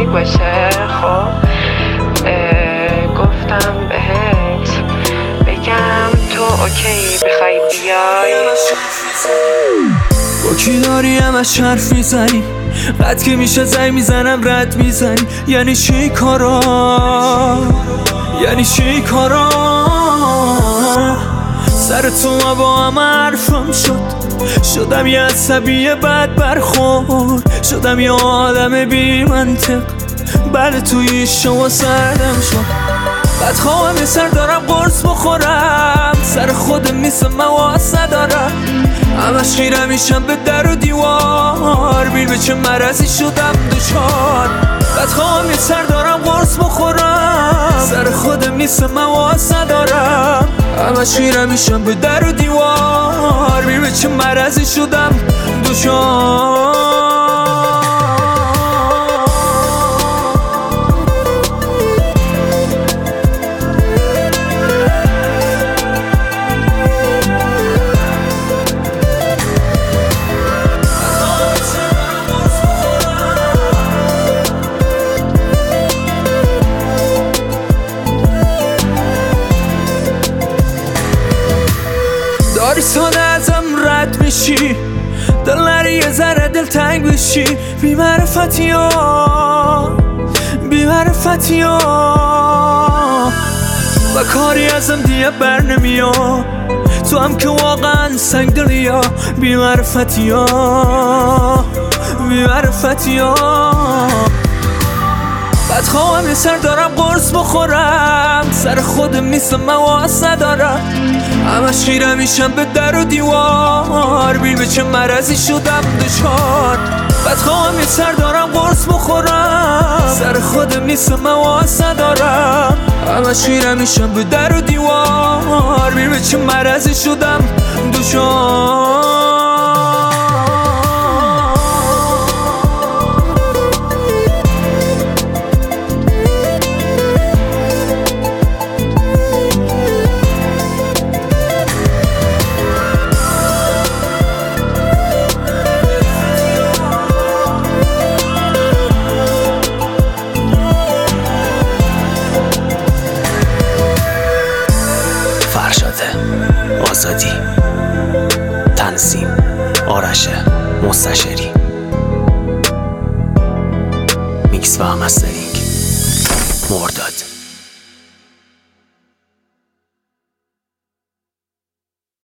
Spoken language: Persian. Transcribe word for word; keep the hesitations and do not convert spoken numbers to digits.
باشه. خب گفتم بهت بگم تو اوکی بخوای بیای. با کی داری همش حرف میزنی؟ قد که میشه زنگ میزنم رد میزنی. یعنی چی کارا؟ یعنی چی کارا؟ سر تو با هم حرفم شد، شدم یه عصبی بد برخورد، شدم یه آدم بی منطق. بله توی شما سردم شد، بدخواهم یه سر دارم قرص بخورم، سر خودم نیستم مواز ندارم، همش خیره میشم به در و دیوار، بیر به چه مرضی شدم دچار. بدخواهم یه سر دارم قرص بخورم، سر خودم نیستم مواز ندارم، همش خیره میشم به در و دیوار، بیر به چه مرضی شدم دچار. داری ساده ازم رد میشی، دل نری یه ذره دل تنگ بشی. بی معرفتی ها، بی معرفتی ها، و کاری ازم دیگه بر نمیاد. تو هم که واقعا سنگ دلی ها، بی معرفتی ها، بی معرفتی ها. بدخواهم یه سر دارم قرص بخورم، سر خودم نیستم مواز ندارم، همش خیره میشم به در و دیوار، بیر به چه مرضی شدم دچار. بدخواهم یه سر دارم قرص بخورم، سر خودم نیستم مواز ندارم، همش خیره میشم به در و دیوار، بیر به چه مرضی شدم دچار. آزادی، تنظیم آرش مستشاری، میکس و مسترینگ مرداد.